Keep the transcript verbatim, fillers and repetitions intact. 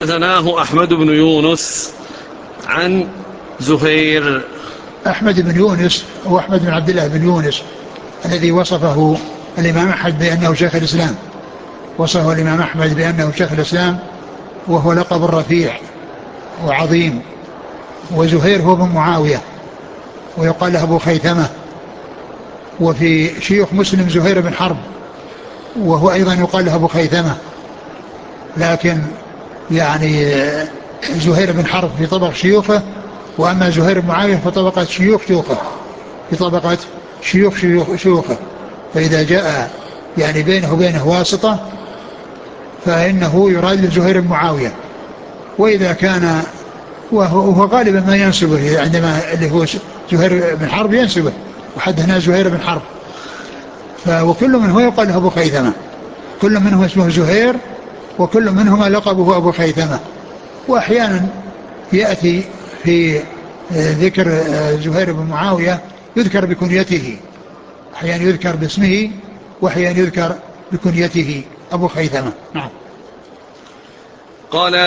حدثناه أحمد بن يونس عن زهير. أحمد بن يونس هو أحمد بن عبد الله بن يونس الذي وصفه الإمام أحمد بأنه شيخ الإسلام، وصفه الإمام أحمد بأنه شيخ الإسلام، وهو لقب رفيع وعظيم. وزهير هو بن معاوية ويقال له أبو خيثمة. وفي شيوخ مسلم زهير بن حرب وهو أيضا يقال له أبو خيثمة، لكن يعني زهير بن حرب في طبق شيوخه، وأما زهير بن معاوية في طبقة شيوخ شيوخه في طبقة شيوخ شيوخ شيوخه. فإذا جاء يعني بينه وبينه واسطة فإنه يراد زهير بن معاوية. وإذا كان وهو غالبا ما ينسبه، عندما اللي هو زهير بن حرب ينسبه وحدثنا زهير بن حرب. وكل من هو يقال له أبو خيثمة، كل منهم اسمه زهير وكل منهما لقبه أبو خيثمة. وأحيانا يأتي في ذكر زهير بن معاوية يذكر بكنيته، أحيانا يذكر باسمه وأحيانا يذكر بكنيته أبو خيثمة. نعم. قال